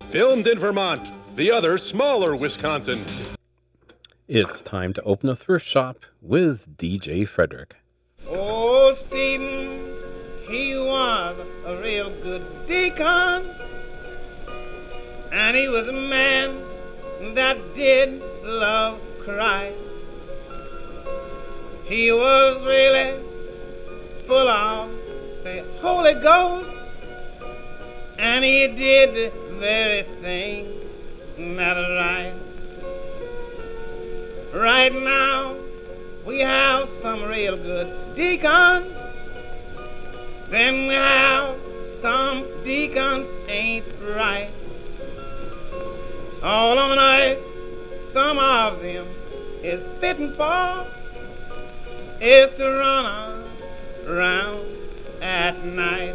Filmed in Vermont, the other smaller Wisconsin. It's time to open a thrift shop with DJ Frederick. Oh, Stephen, he was a real good deacon, and he was a man that did love Christ. He was really full of the Holy Ghost, and he did the very thing that is right. Right now, we have some real good deacons. Then we have some deacons ain't right. All on earth, some of them is fitting for is to run around at night.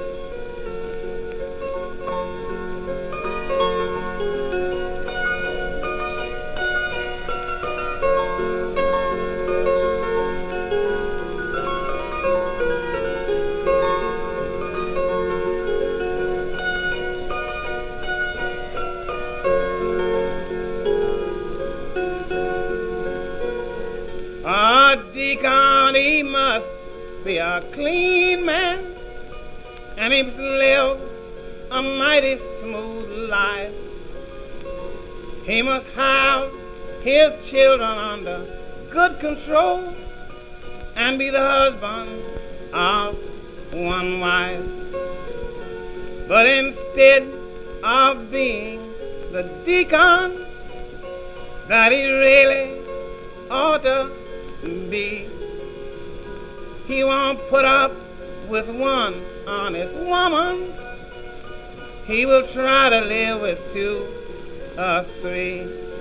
Deacon, he must be a clean man, and he must live a mighty smooth life. He must have his children under good control and be the husband of one wife. But instead of being the deacon that he really ought to be, he won't put up with one honest woman. He will try to live with two or three.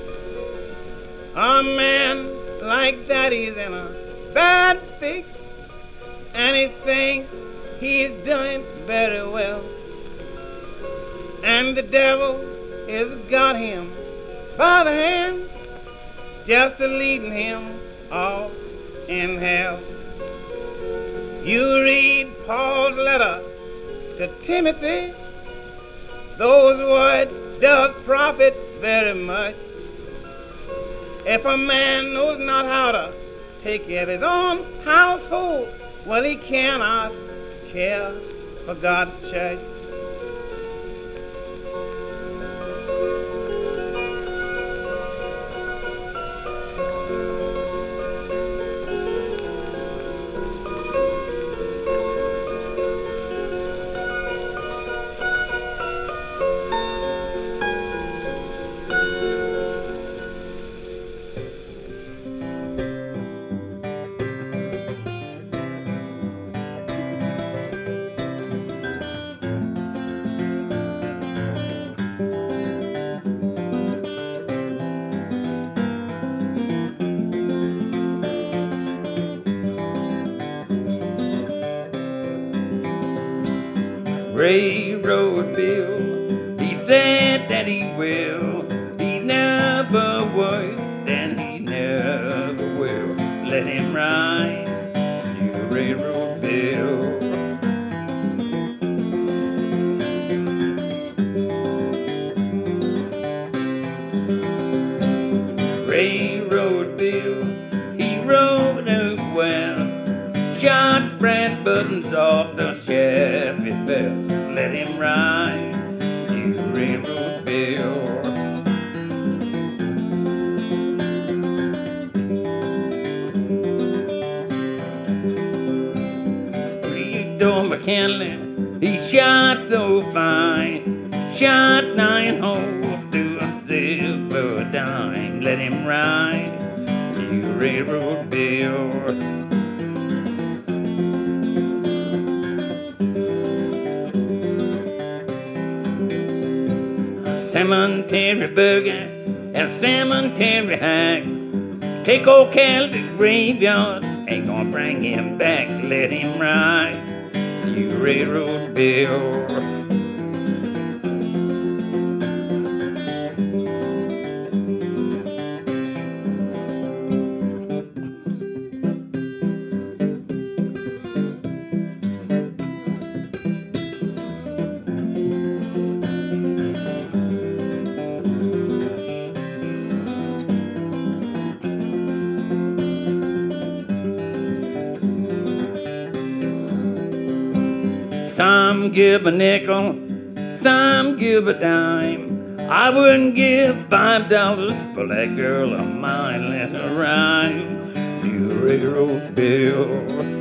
A man like that, he's in a bad fix, and he thinks he's doing very well, and the devil has got him by the hand, just leading him off in hell. You read Paul's letter to Timothy, those words does profit very much. If a man knows not how to take care of his own household, well, he cannot care for God's church. Railroad Bill, he said that he will. He never would, and he never will. Let him ride, you Railroad Bill. Railroad Bill, he rode out well, shot brass buttons off the Chevy vest. Let him ride, you Railroad Bill. Street-door McKinley, he shot so fine, shot 9 holes through a silver dime. Let him ride, you Railroad Bill. Cemetery boogie and cemetery hack, take old Cal to the graveyard, ain't gonna bring him back. Let him ride, you Railroad Bill. Some give a nickel, some give a dime. I wouldn't give $5 for that girl of mine. Let her ride you railroad bill.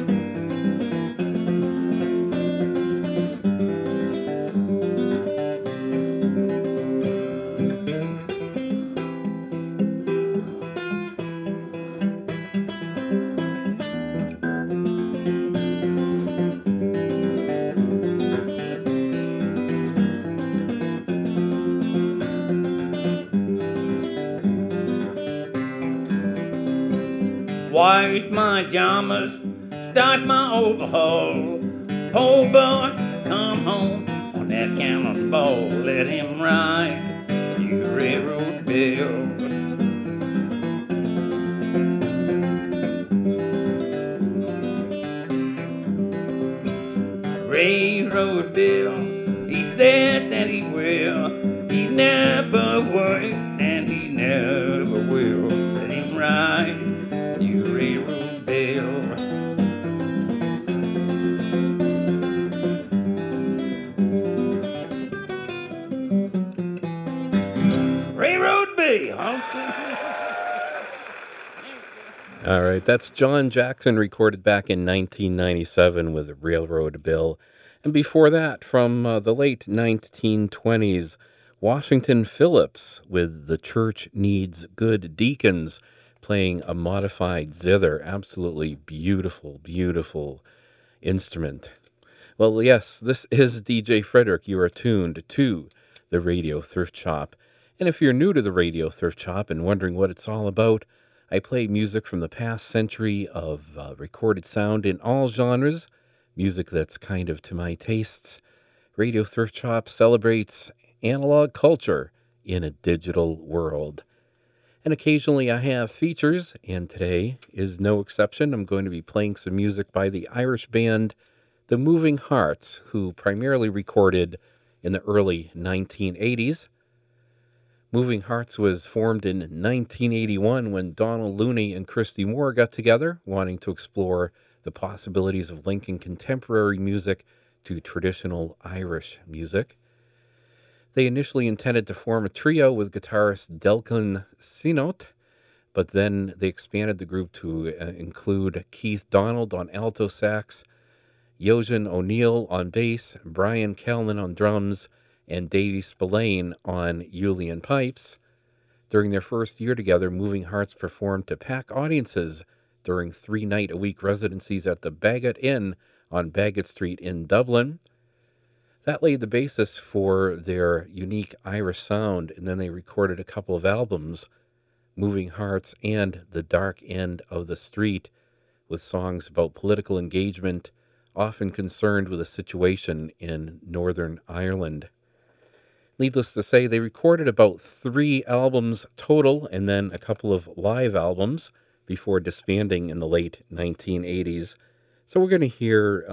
Wash my pajamas, start my overhaul. Oh boy, come home on that cannonball. Let him ride you railroad bill. Railroad Bill, he said that he will. He never worked and he never will. Let him ride you railroad bill. Railroad bill. All right, that's John Jackson, recorded back in 1997 with Railroad Bill. And before that, from the late 1920s, Washington Phillips with The Church Needs Good Deacons, playing a modified zither. Absolutely beautiful, beautiful instrument. Well, yes, this is DJ Frederick. You are tuned to the Radio Thrift Shop. And if you're new to the Radio Thrift Shop and wondering what it's all about, I play music from the past century of recorded sound in all genres, music that's kind of to my tastes. Radio Thrift Shop celebrates analog culture in a digital world. And occasionally I have features, and today is no exception. I'm going to be playing some music by the Irish band The Moving Hearts, who primarily recorded in the early 1980s. Moving Hearts was formed in 1981 when Donald Looney and Christy Moore got together, wanting to explore the possibilities of linking contemporary music to traditional Irish music. They initially intended to form a trio with guitarist Delcan Sinot, but then they expanded the group to include Keith Donald on alto sax, Yojan O'Neill on bass, Brian Callan on drums, and Davey Spillane on uilleann pipes. During their first year together, Moving Hearts performed to pack audiences during 3-night-a-week residencies at the Bagot Inn on Bagot Street in Dublin. That laid the basis for their unique Irish sound, and then they recorded a couple of albums, Moving Hearts and The Dark End of the Street, with songs about political engagement, often concerned with the situation in Northern Ireland. Needless to say, they recorded about 3 albums total and then a couple of live albums before disbanding in the late 1980s. So we're going to hear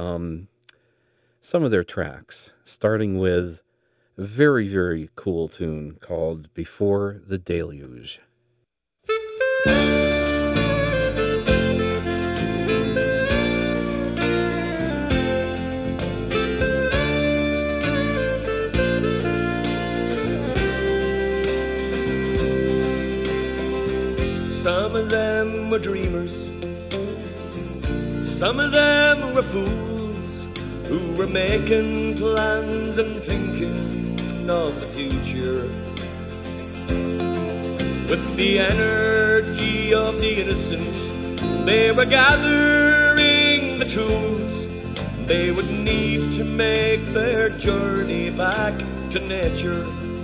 some of their tracks, starting with a very, very cool tune called Before the Deluge. Some of them were dreamers, some of them were fools who were making plans and thinking of the future. With the energy of the innocent, they were gathering the tools they would need to make their journey back to nature.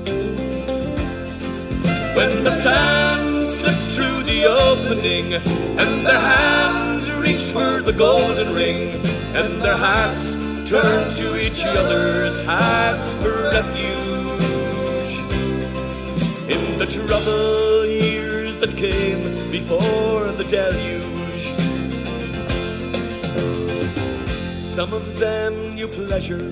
When the sand slipped through the opening and their hands reached for the golden ring and their hearts turned to each other's hearts for refuge, in the troubled years that came before the deluge, some of them knew pleasure,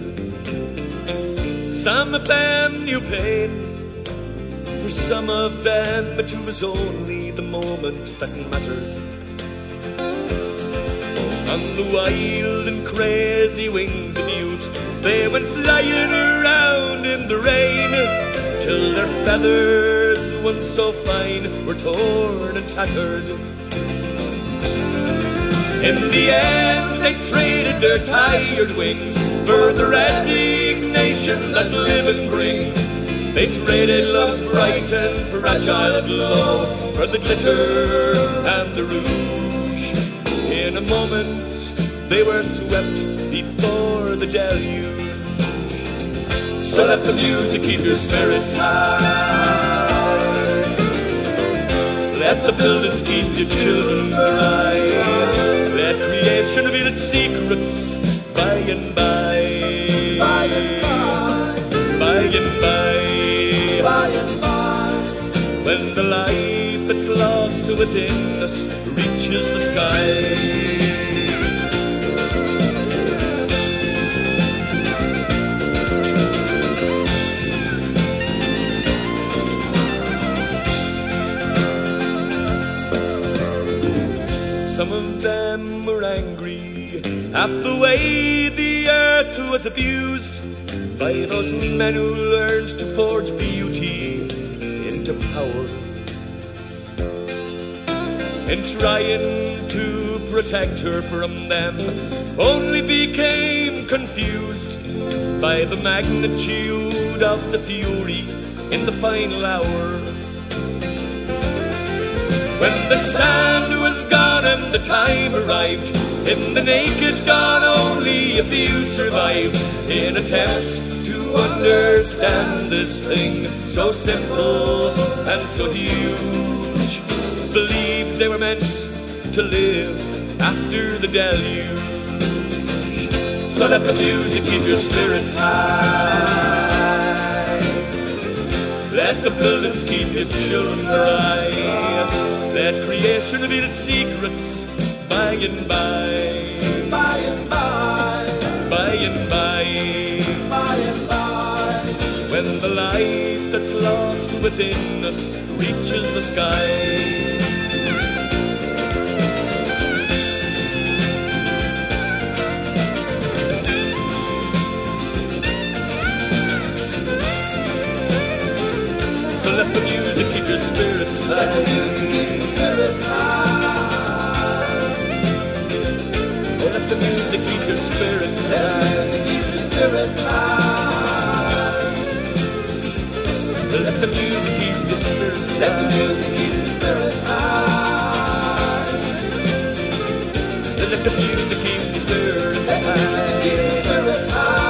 some of them knew pain. For some of them it was only the moment that mattered. On the wild and crazy wings of youth, They went flying around in the rain till their feathers, once so fine, were torn and tattered. In the end, they traded their tired wings for the resignation that living brings. They traded love's bright and fragile glow for the glitter and the rouge. In a moment, they were swept before the deluge. So let the music keep your spirits high. Let the buildings keep your children bright. Let creation reveal its secrets by and by. By and by. By and by. By and by. When the light that's lost within us reaches the sky. Some of them were angry at the way the earth was abused by those men who learned to forge beauty into power. And trying to protect her from them only became confused by the magnitude of the fury in the final hour. When the sand was gone and the time arrived, in the naked dawn only a few survived. In attempts to understand this thing so simple and so huge, believed they were meant to live after the deluge. So let the music keep your spirits high. Let the buildings keep your children bright. Let creation reveal its secrets by and by. By and by. By and by. By and by. When the light that's lost within us reaches the sky. So let the music keep your spirits high. Let the music keep your spirits high. Let the music keep your spirits high. Let the music keep your spirits high. Let the music keep your spirits high. Let the music keep your spirits high. Let the music keep your spirits high. Let the music keep your spirits high.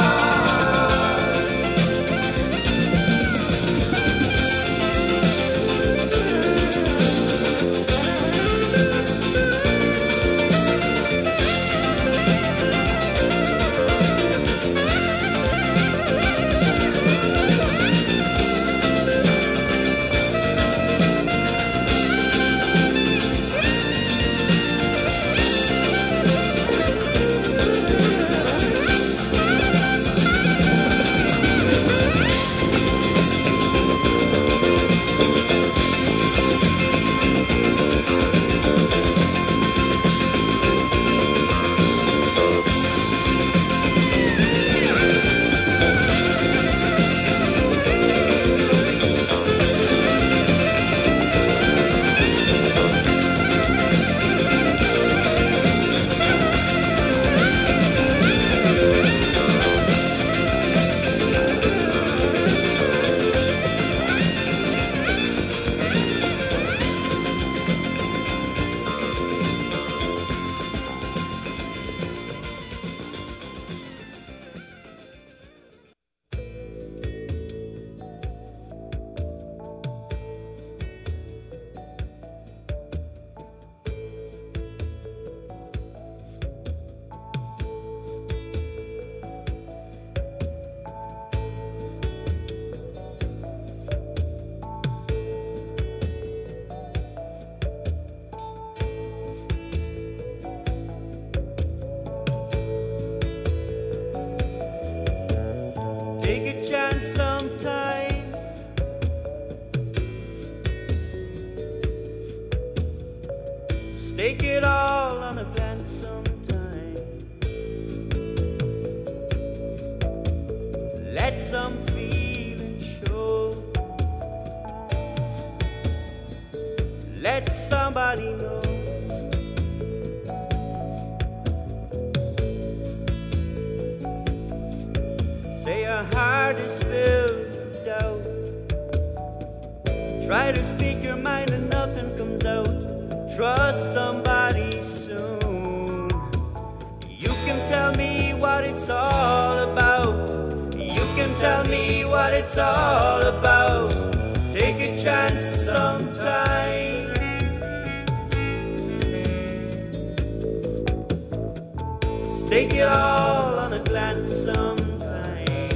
Take it all on a glance sometime. some feeling show. Let somebody know. Say your heart is filled with doubt. Try to speak your mind and nothing comes out. Trust somebody soon. You can tell me what it's all about. You can tell me what it's all about. Take a chance sometime. Stake it all on a glance sometime.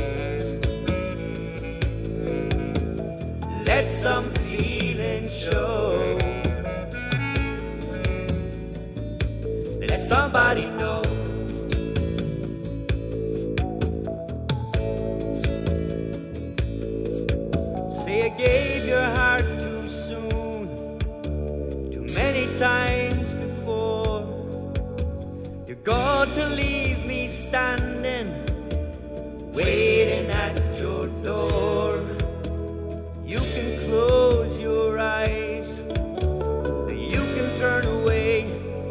Let some feeling show. Let somebody know. Say you gave your heart too soon, too many times before. You're going to leave me standing, waiting at your door. You can close your eyes, you can turn away.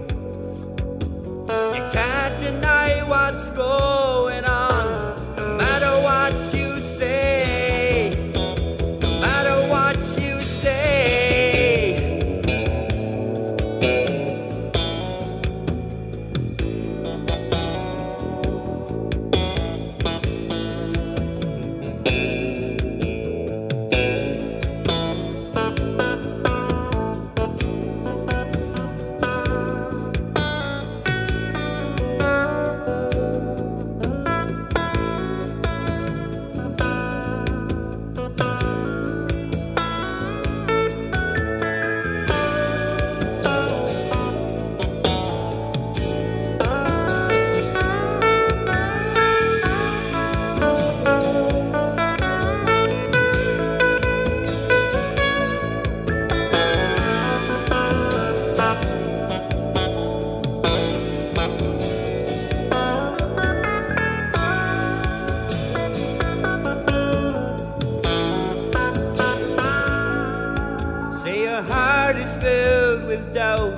You can't deny what's going on, no matter what you say. No matter what you say. Say your heart is filled with doubt.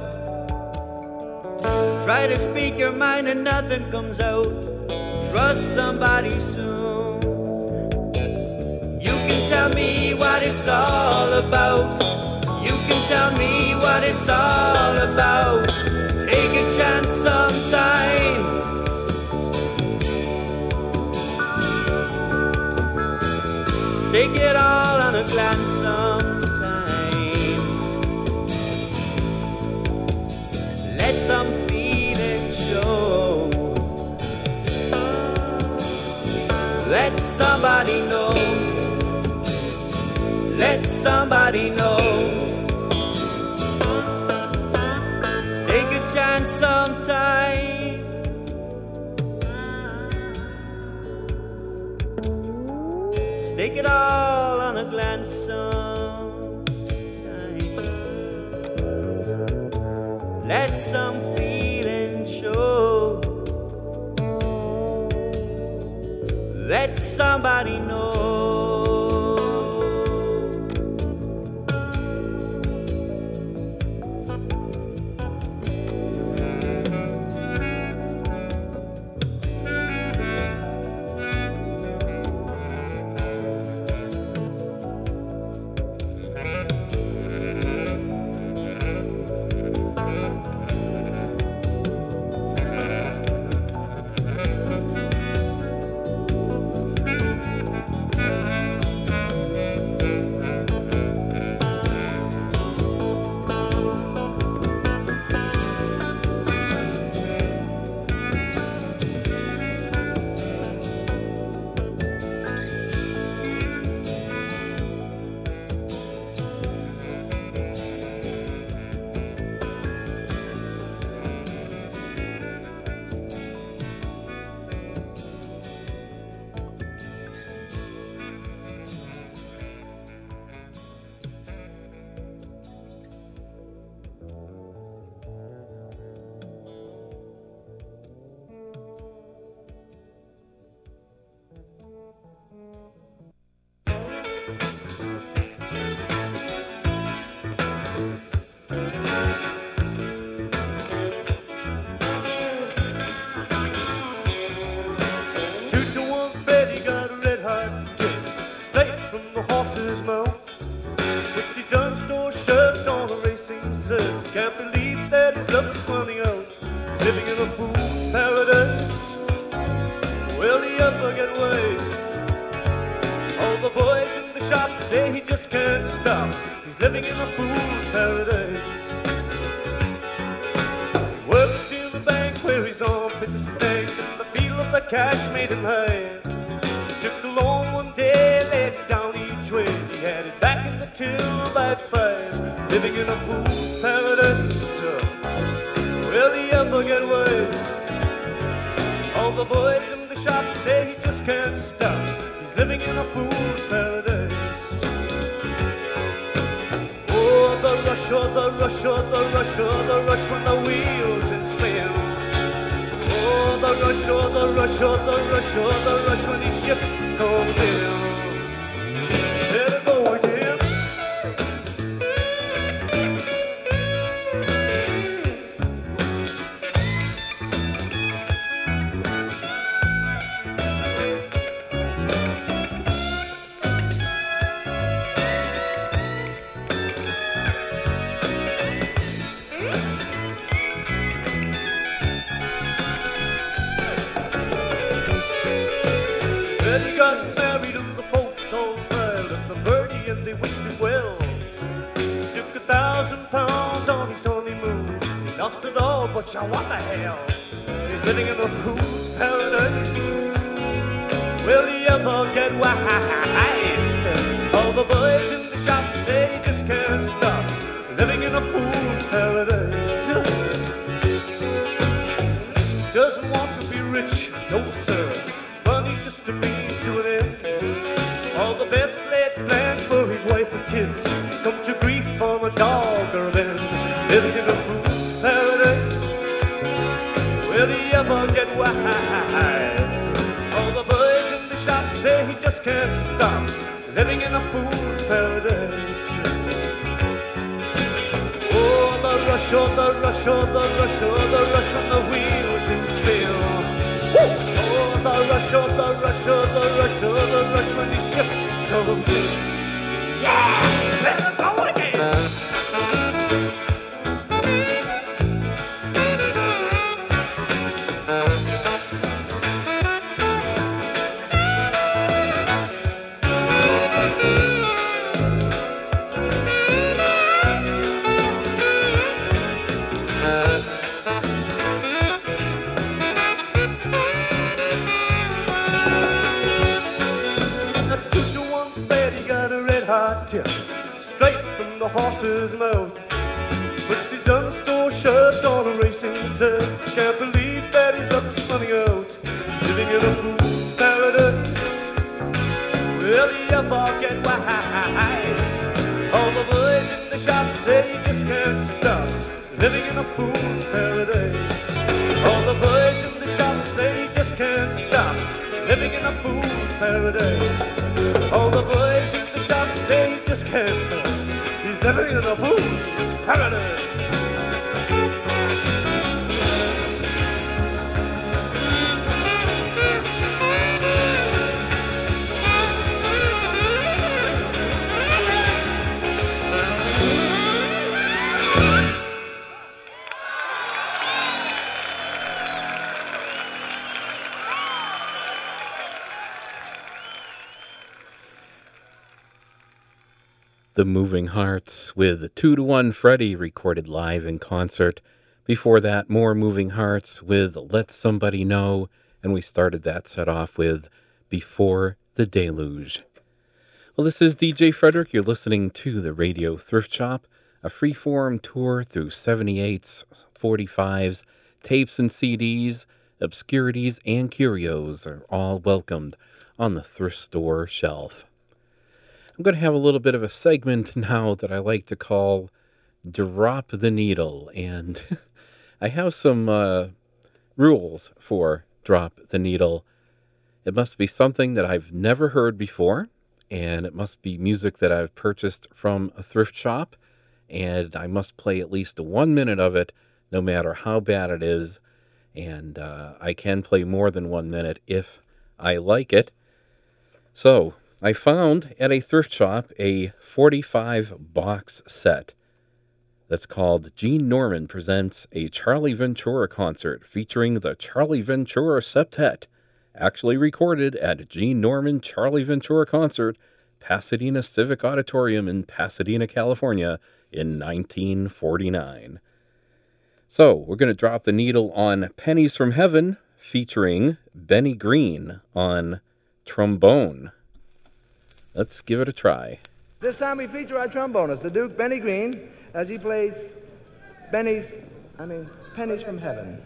Try to speak your mind and nothing comes out. Trust somebody soon. You can tell me what it's all about. You can tell me what it's all about. Take a chance sometime. Stake it all on a glance sometime. Let some feeling show. Let somebody know. Let somebody know. Take a chance sometime. Stake it all on a glance sometime. Let some feeling show. Let somebody know. his mouth. Puts his done store shirt on a racing set. Can't believe that his luck's running out. Living in a fool's paradise. Will he ever get wise? All the boys in the shop say he just can't stop. He's living in a fool's paradise. He worked in the bank where his armpits stank, and the feel of the cash made him high. He took the loan one day, laid it down each way. He had it back in the till by 5. Living in a fool's paradise. Will he ever get wise? All the boys in the shop say he just can't stop. He's living in a fool's paradise. Oh, the rush, oh, the rush, oh, the rush, oh, the rush when the wheels in spin. Oh, the rush, oh, the rush, oh, the rush, oh, the rush when his ship comes in. Let it go again. But what the hell? He's living in a fool's paradise. Will he ever get wise? All the boys in the shop say he just can't stop. Living in a fool's paradise. Doesn't want to be rich, no sir. Money's just a means to an end. All the best laid plans for his wife and kids come to grief from a dog or a bend. Living in a fool's paradise. Will he ever get wise? All the boys in the shop say he just can't stop. Living in a fool's paradise. Oh, the rush, oh, the rush, oh, the rush, oh, the rush when the wheels in spin. Oh, the rush, oh, the rush, oh, the rush, oh, the rush when his ship comes in. Yeah! Let it go again! Straight from the horse's mouth. Puts his done store shirt on a racing set. Can't believe that his luck's running out. Living in a fool's paradise. Will he ever get wise? All the boys in the shop say he just can't stop. Living in a fool's paradise. All the boys in the shop say he just can't stop. Living in a fool's paradise. All the boys in the shop say he just can't stop. He's living in a fool's paradise. The Moving Hearts with 2-to-1 Freddie recorded live in concert. Before that, more Moving Hearts with Let Somebody Know, and we started that set off with Before the Deluge. Well, this is DJ Frederick. You're listening to the Radio Thrift Shop, a free-form tour through 78s, 45s, tapes and CDs, obscurities, and curios are all welcomed on the thrift store shelf. I'm going to have a little bit of a segment now that I like to call Drop the Needle, and I have some rules for Drop the Needle. It must be something that I've never heard before, and it must be music that I've purchased from a thrift shop, and I must play at least 1 minute of it, no matter how bad it is, and I can play more than 1 minute if I like it. So, I found at a thrift shop a 45 box set that's called Gene Norman Presents a Charlie Ventura Concert featuring the Charlie Ventura Septet, actually recorded at Gene Norman Charlie Ventura Concert, Pasadena Civic Auditorium in Pasadena, California in 1949. So we're going to drop the needle on Pennies from Heaven featuring Benny Green on trombone. Let's give it a try. This time we feature our trombonist, the Duke Benny Green, as he plays Pennies from Heaven.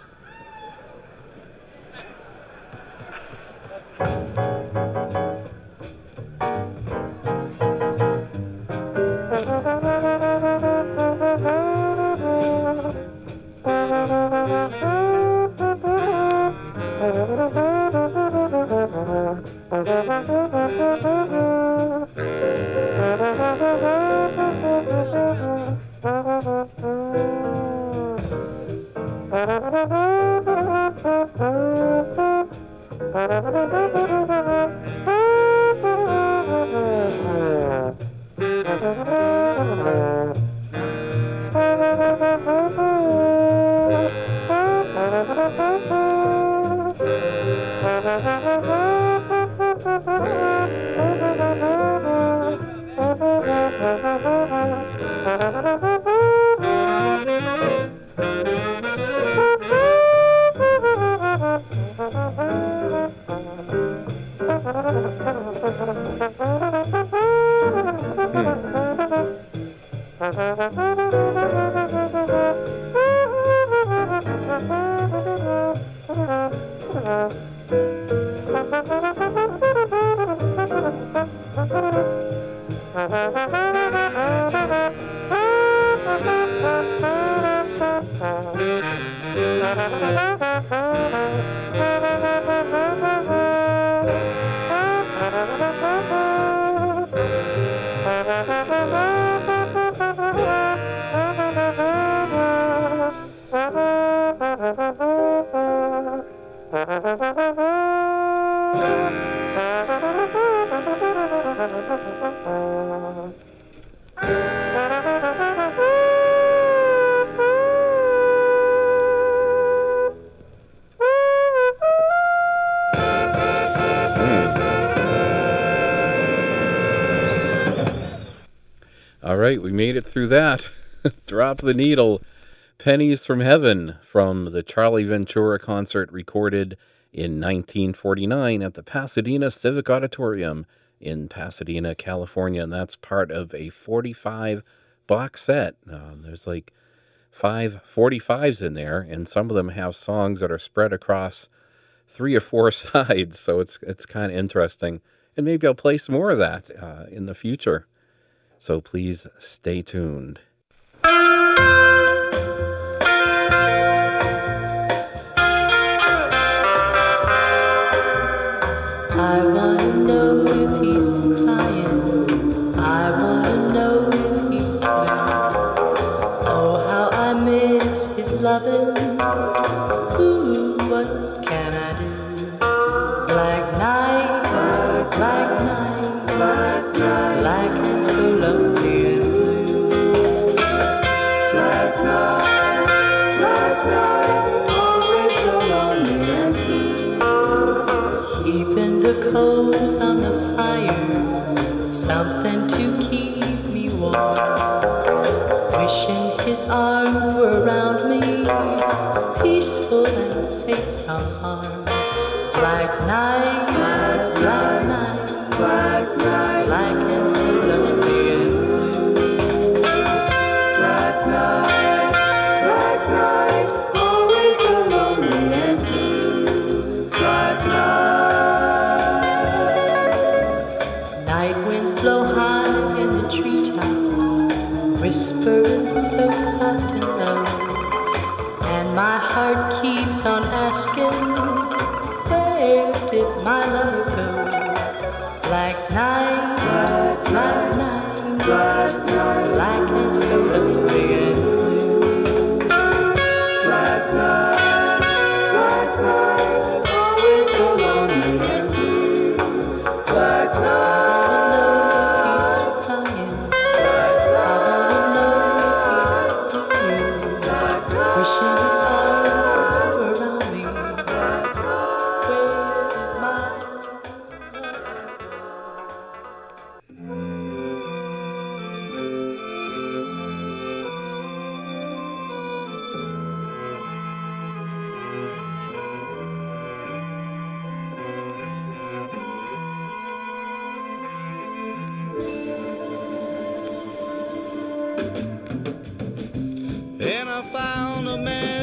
All right, we made it through that. Drop the needle. Pennies from Heaven from the Charlie Ventura concert recorded in 1949 at the Pasadena Civic Auditorium in Pasadena, California. And that's part of a 45 box set. There's like 5 45s in there, and some of them have songs that are spread across 3 or 4 sides. So it's kind of interesting. And maybe I'll play some more of that in the future. So please stay tuned. I wanna know if he's crying. I wanna know if he's blue. Oh, how I miss his loving. Ooh, what can I do? Black night, black night, black night, black and so lonely and blue. Black night, always so lonely and blue. Keeping the coals on the fire, something to keep me warm. Wishing his arms were around me, peaceful and safe from harm. Black night, black night, black night, black and so lonely and blue. Black night, always so lonely and blue. Black night. Night winds blow high in the treetops, whispering so soft and low, and my heart keeps on asking, where did my lover go? Black night, black night, black night, black and so lonely and blue. Black night, always so lonely and blue. Black night.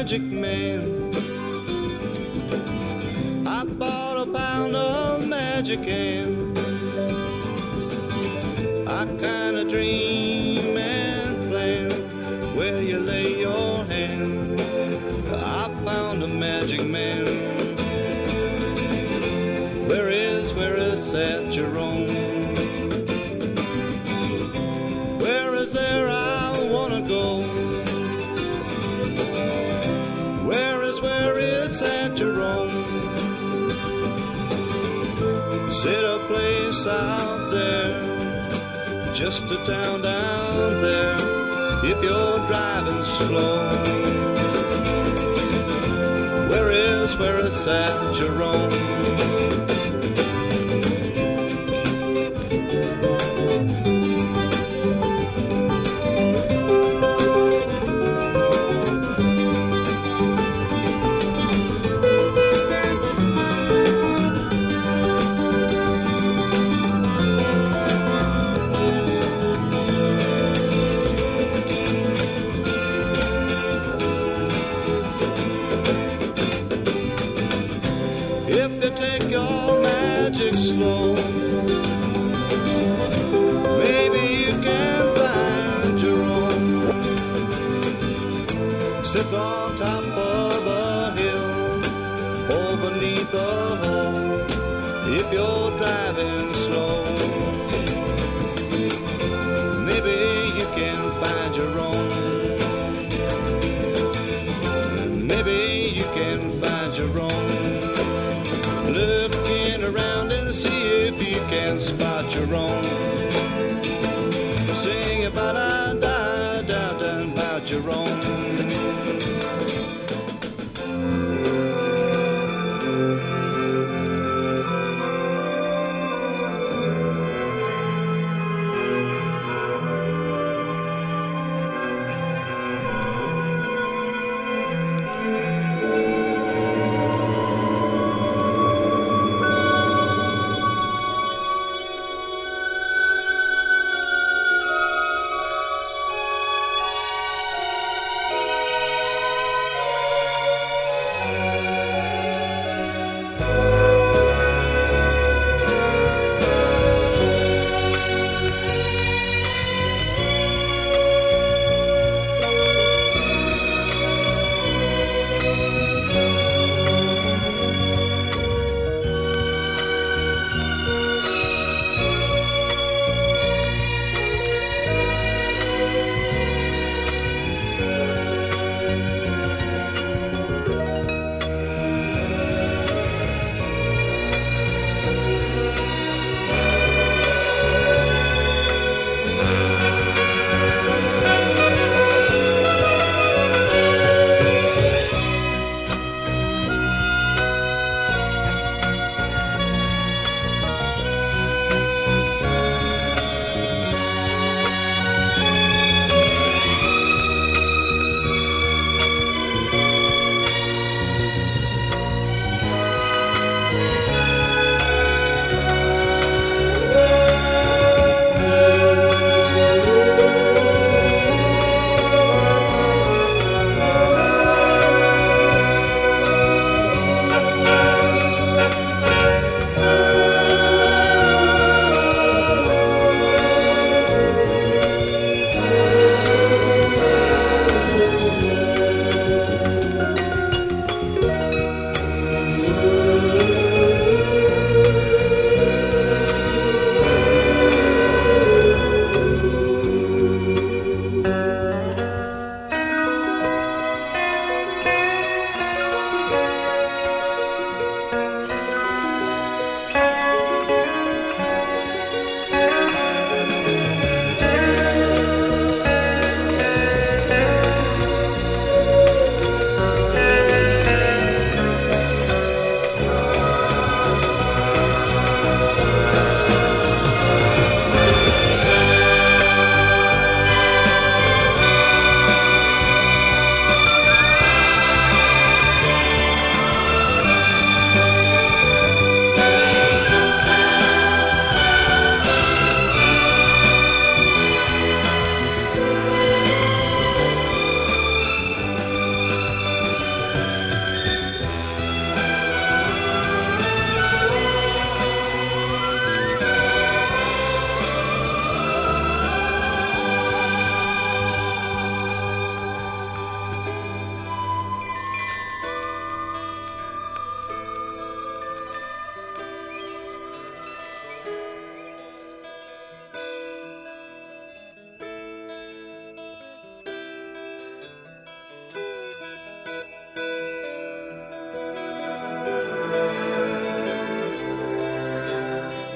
magic man. I bought a pound of magic and I kinda dream and plan where you lay your hand. I found a magic man. Where it's at your own. Where is there I wanna go? Where it's at your own. Is it a place out there? Just a town down there, if you're driving slow. Where it's at your own. If you take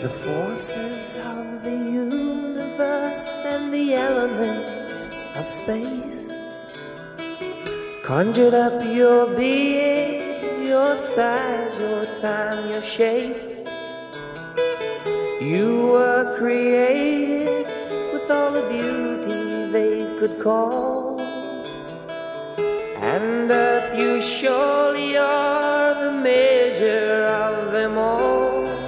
The forces of the universe and the elements of space conjured up your being, your size, your time, your shape. You were created with all the beauty they could call, and earth, you surely are the measure of them all.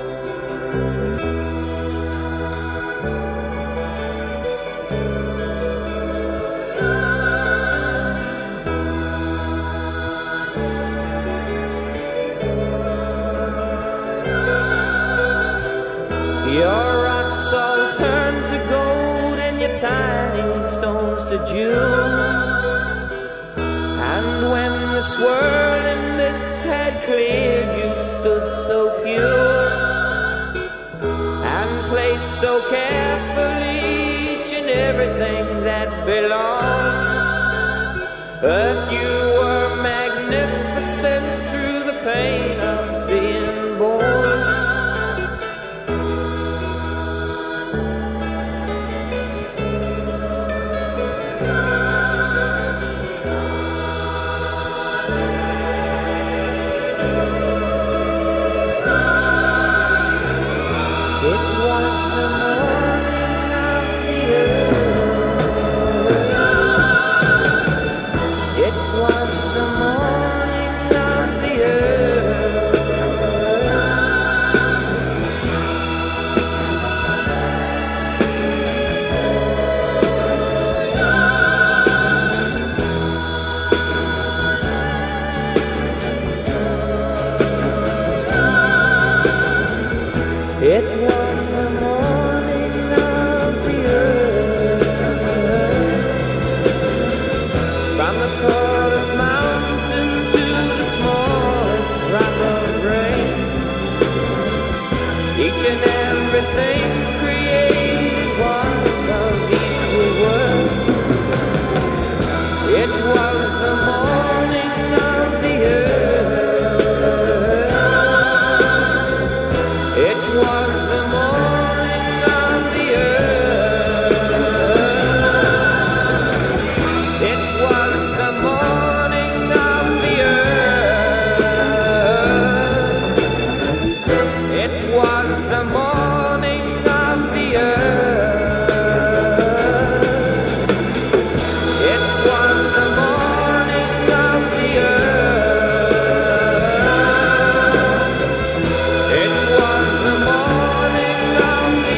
Your rocks all turn to gold and your tiny stones to jewels. And when the swirling mists had cleared, you stood so pure and placed so carefully each and everything that belonged. Earth, you were magnificent through the pain of being born. It was the morning of the earth. From the tallest mountain to the smallest drop of rain, each and everything created was of equal worth. It was the morning of the earth. It was the morning of the earth. It was the morning of the earth. It was the morning of the earth. It was the morning of the earth. It was the morning of the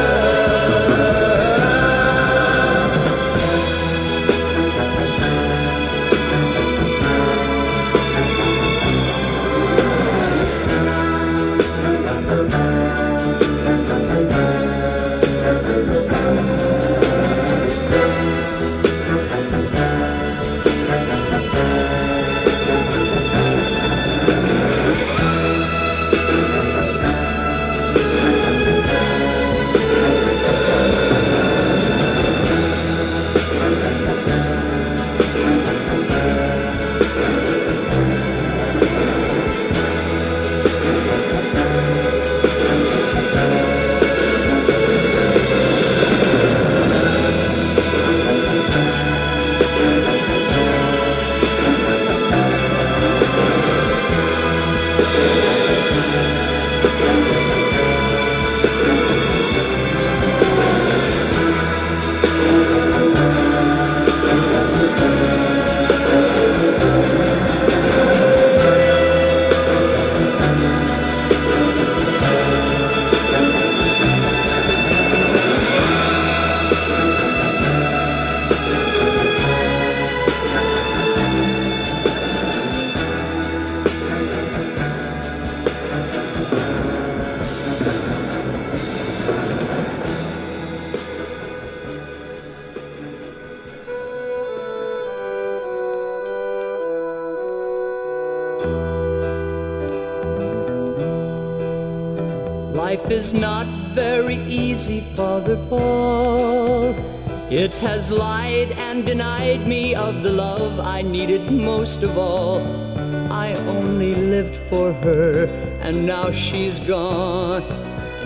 Life is not very easy, Father Paul. It has lied and denied me of the love I needed most of all. I only lived for her, and now she's gone.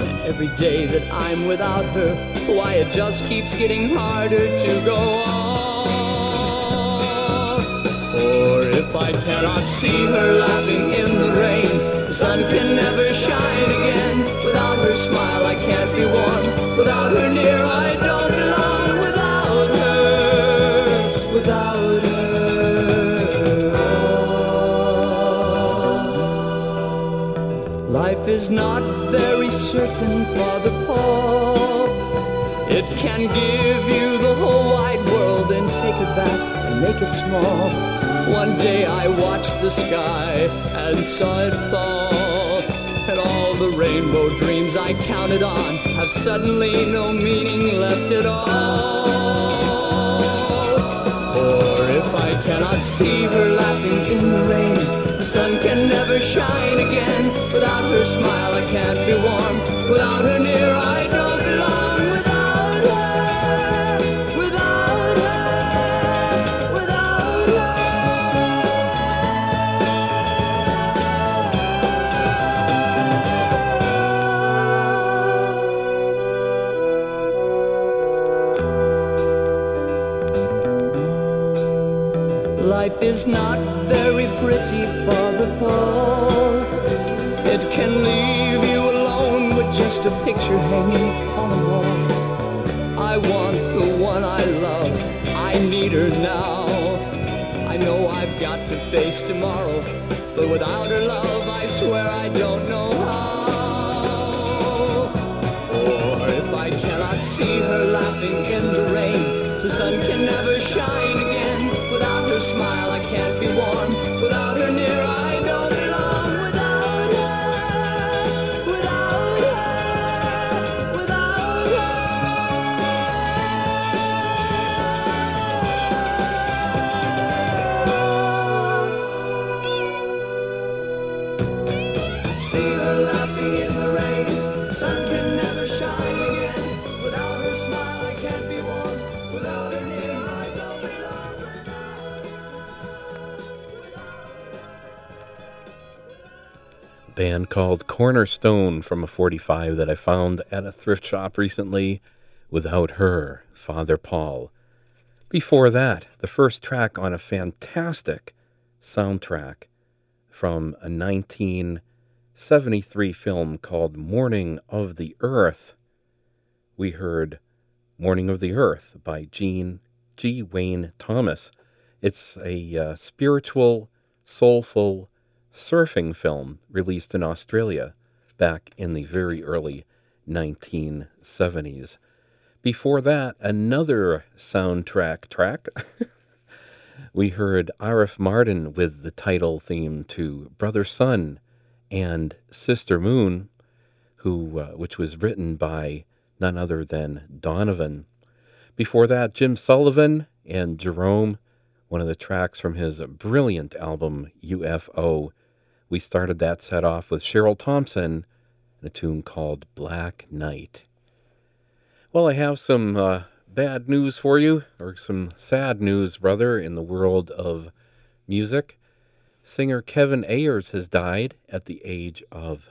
And every day that I'm without her, why it just keeps getting harder to go on. For if I cannot see her laughing in the rain, the sun can never shine again. Without her smile I can't be warm, without her near I don't belong. Without her, without her. Life is not very certain, Father Paul. It can give you the whole wide world and take it back and make it small. One day I watched the sky and saw it fall, and all the rainbow dreams I counted on have suddenly no meaning left at all. For if I cannot see her laughing in the rain, the sun can never shine again. Without her smile I can't be warm, without her near I don't belong. Without her, without her, without her. Life is not very pretty, Father Paul. It can leave you alone with just a picture hanging on a wall. I want the one I love, I need her now. I know I've got to face tomorrow, but without her love I swear I don't know how. Or if I cannot see her laughing in the rain, the sun can never shine again. Without her smile I can't be warm, without her near I don't belong. Without her, without her, without her. See her laughing in the rain, the sun can never shine again. Without her smile I can't be warm, without her near I don't belong. Band called Cornerstone from a 45 that I found at a thrift shop recently. Without Her, Father Paul. Before that, the first track on a fantastic soundtrack from a 1973 film called Morning of the Earth. We heard Morning of the Earth by G. Wayne Thomas. It's a spiritual, soulful surfing film released in Australia back in the very early 1970s. Before that, another soundtrack track. We heard Arif Mardin with the title theme to Brother Sun and Sister Moon, which was written by none other than Donovan. Before that, Jim Sullivan and Jerome, one of the tracks from his brilliant album UFO. We started that set off with Cheryl Thompson and a tune called Black Night. Well, I have some bad news for you, or some sad news, rather, in the world of music. Singer Kevin Ayers has died at the age of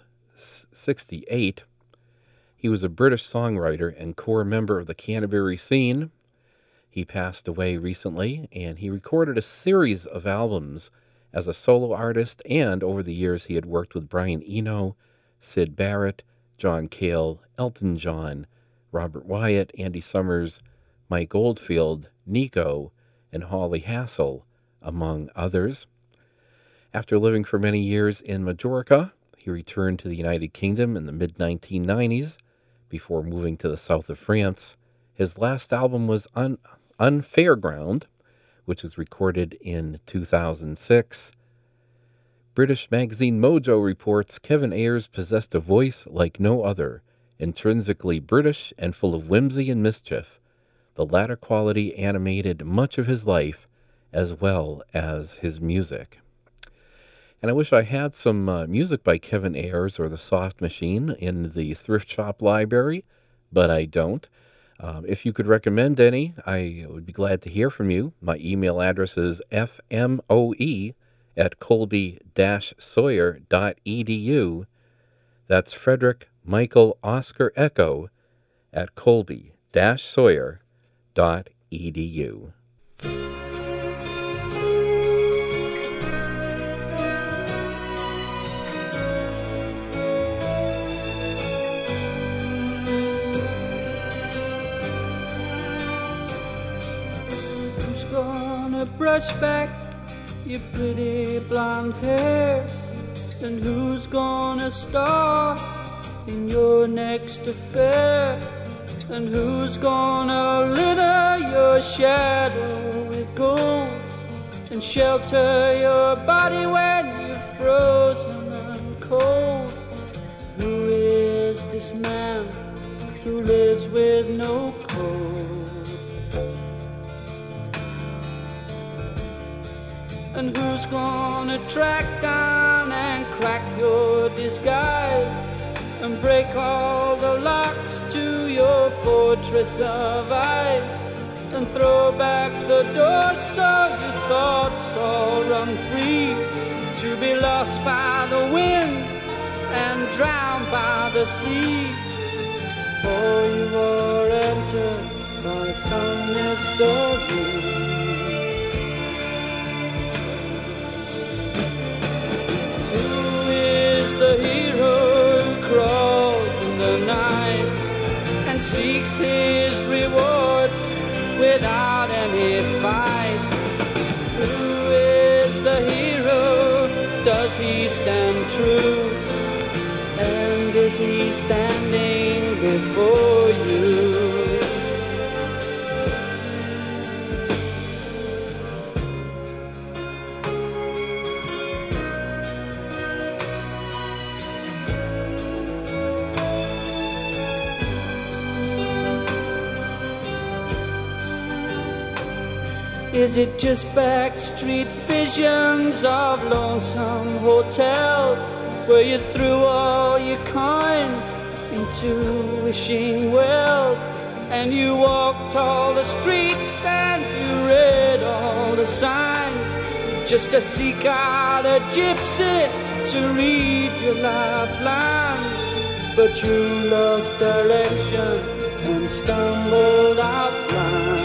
68. He was a British songwriter and core member of the Canterbury scene. He passed away recently, and he recorded a series of albums as a solo artist, and over the years he had worked with Brian Eno, Syd Barrett, John Cale, Elton John, Robert Wyatt, Andy Summers, Mike Oldfield, Nico, and Holly Hassel, among others. After living for many years in Majorca, he returned to the United Kingdom in the mid-1990s before moving to the south of France. His last album was Unfair Ground, which was recorded in 2006. British magazine Mojo reports Kevin Ayers possessed a voice like no other, intrinsically British and full of whimsy and mischief. The latter quality animated much of his life as well as his music. And I wish I had some music by Kevin Ayers or the Soft Machine in the thrift shop library, but I don't. If you could recommend any, I would be glad to hear from you. My email address is fmoe@colby-sawyer.edu. That's Frederick Michael Oscar Echo at colby-sawyer.edu. Who's gonna brush back your pretty blonde hair? And who's gonna star in your next affair? And who's gonna litter your shadow with gold and shelter your body when you're frozen and cold? Who is this man who lives with no code? And who's gonna track down and crack your disguise and break all the locks to your fortress of ice and throw back the door so your thoughts all run free to be lost by the wind and drowned by the sea? For you are entered by some mystery. The hero who crawls in the night and seeks his rewards without any fight. Who is the hero? Does he stand true? And is he standing before you? Is it just backstreet visions of lonesome hotels where you threw all your coins into wishing wells and you walked all the streets and you read all the signs just to seek out a gypsy to read your lifelines? But you lost direction and stumbled out blind.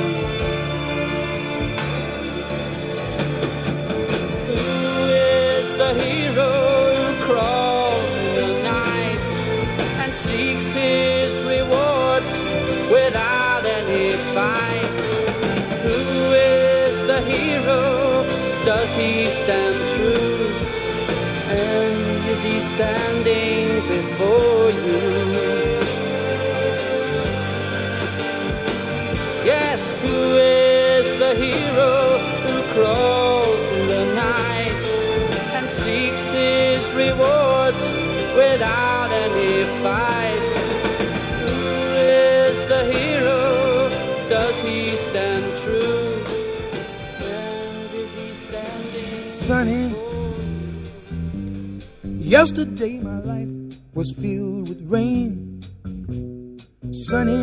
The hero who crawls in the night and seeks his rewards without any fight. Who is the hero? Does he stand true? And is he standing before you? Yes, who is the hero who crawls in the night and seeks his rewards without any fight? Who is the hero? Does he stand true? And is he standing? Sonny, yesterday my life was filled with rain. Sonny,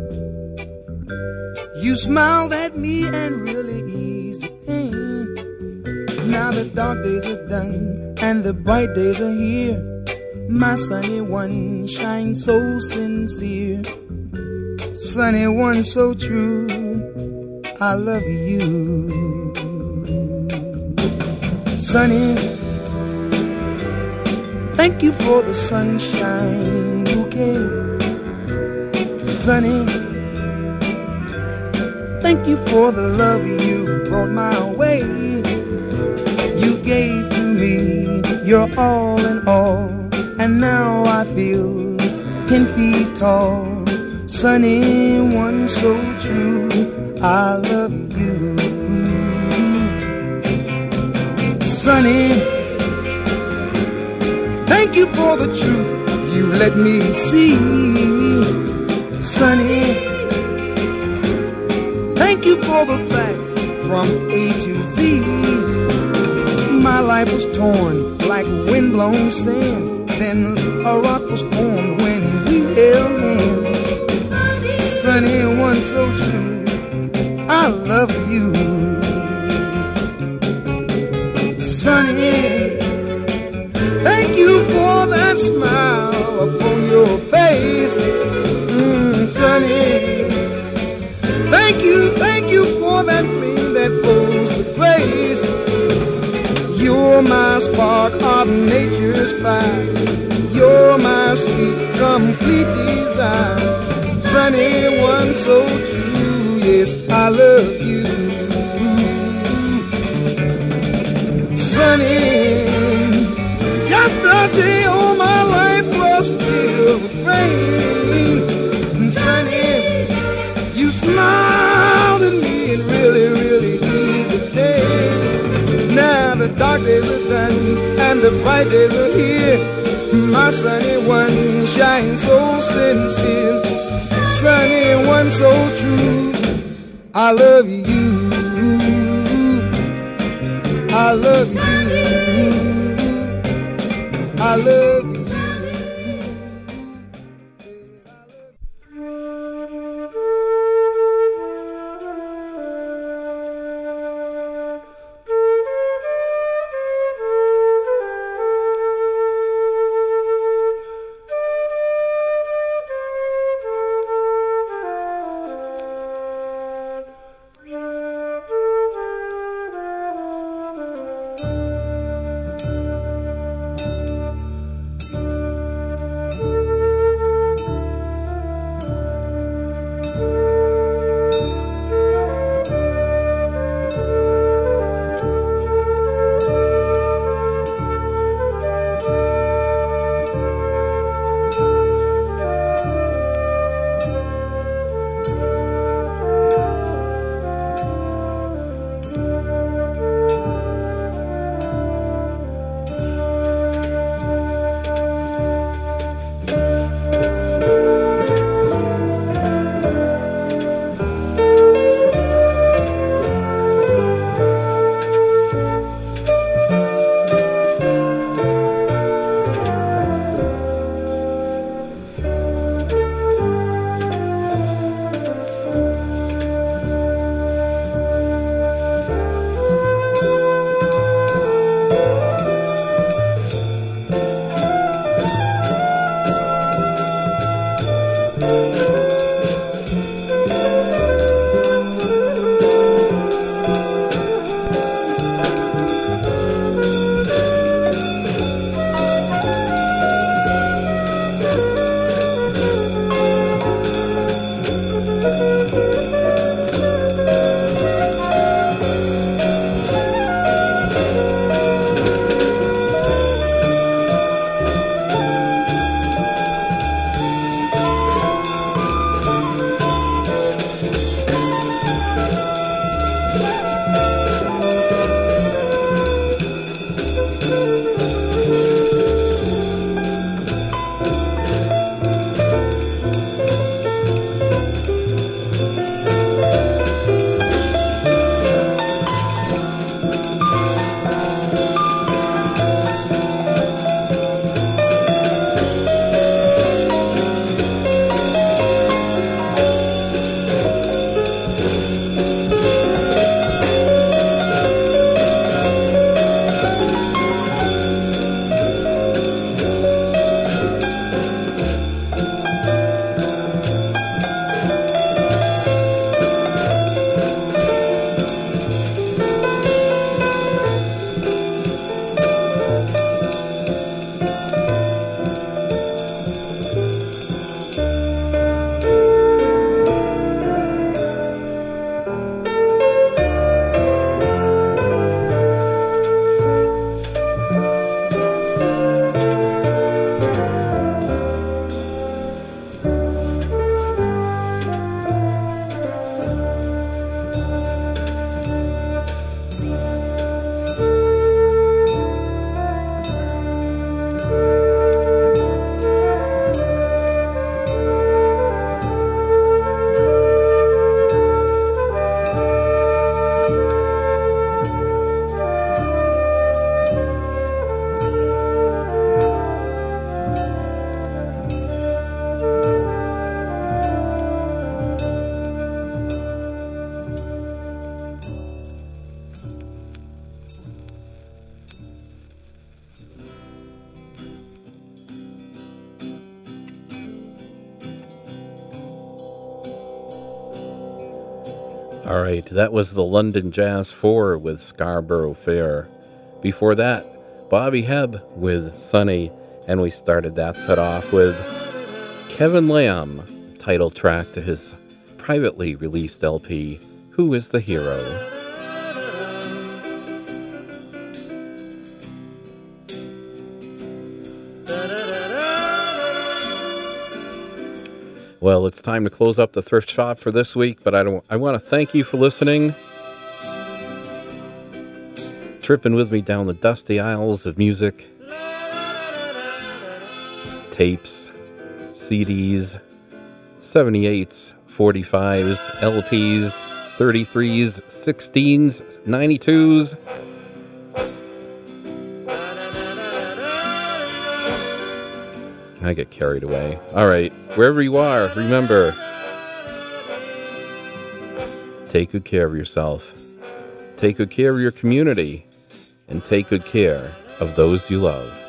you smiled at me and really eased the pain. Now the dark days are done and the bright days are here. My sunny one shines so sincere. Sunny one so true, I love you. Sunny, thank you for the sunshine bouquet. Sunny, thank you for the love you brought my way. You gave to me your all in all, and now I feel 10 feet tall. Sunny one so true, I love you. Sunny, thank you for the truth you let me see. Sunny, thank you for the facts from A to Z. My life was torn like windblown sand, then a rock was formed when we held hands. Sunny one so true, I love you. Sunny, thank you for that that smile upon your face, Sonny. Thank you for that gleam that flows with grace. You're my spark of nature's fire. You're my sweet, complete desire. Sunny one so true, yes, I love you. Sunny, yesterday all my life was filled with rain. Sunny, you smiled at me and really, really eased the day. Now the dark days are done and the bright days are here. My sunny one shines so sincere. Sunny one so true, I love you, I love you, I love you. All right, that was the London Jazz 4 with Scarborough Fair. Before that, Bobby Hebb with Sunny, and we started that set off with Kevin Lamb, title track to his privately released LP, Who is the Hero? Well, it's time to close up the thrift shop for this week, but I want to thank you for listening. Tripping with me down the dusty aisles of music. Tapes, CDs, 78s, 45s, LPs, 33s, 16s, 92s. I get carried away. All right, wherever you are, remember, take good care of yourself, take good care of your community, and take good care of those you love.